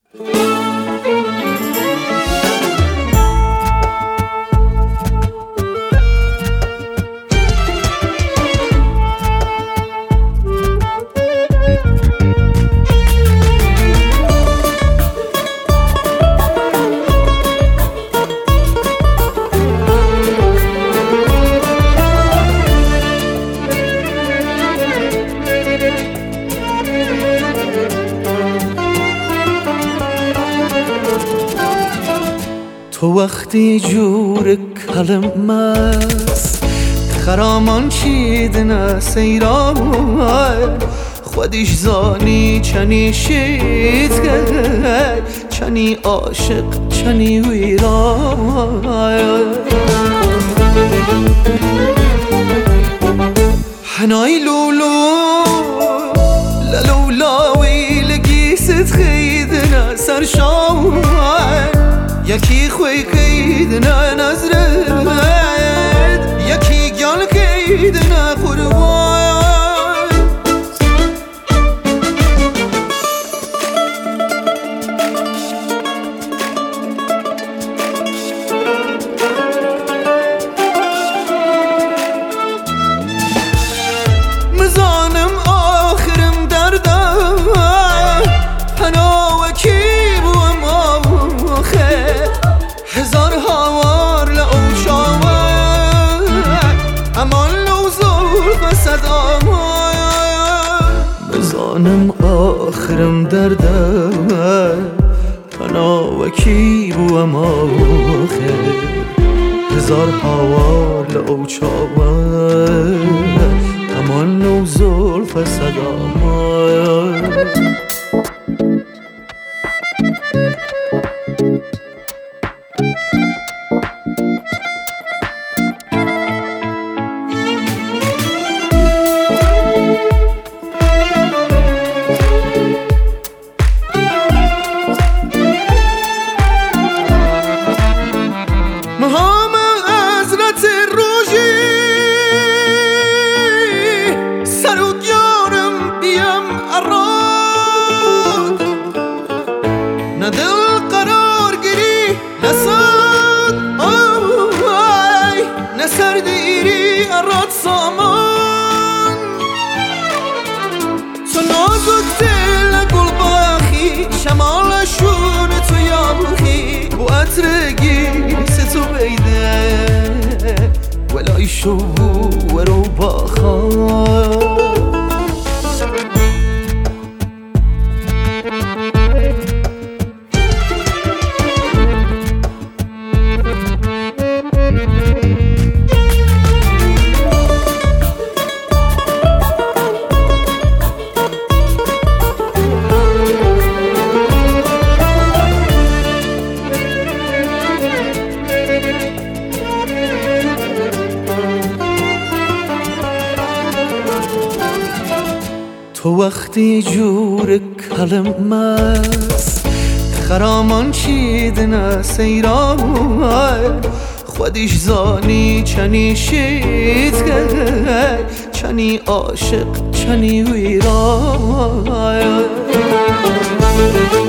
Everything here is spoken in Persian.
تو وقتی جور کلم است خرامان چیدن سیرای خودش زانی چنی شید چنی عاشق چنی ویرای حنای لولو للولاوی لگیست خیدن سرشای یکی خوی کیدن نظرت یکی گل کیدن قربان مزانم آخرم دردم پناه کی بوم آخر هزار هوار لأوشاور امان لو زلف صدام بزانم آخرم دردم پناه کی بوم آخر هزار هوار لأوشاور امان لو زلف صدام مهام حضرت روژی سرودیارم بیم اراد نه دل قرار گیری نه ساد نه سردیری اراد سامان تو نازک دل گل باخی شمالشون تو یابخی بو عطرگی تو بیده ولای شو ورو باخان تو وقتی جور کلم است خرامان چیدن سیرای خودش زانی چنی شید چنی عاشق چنی ویرای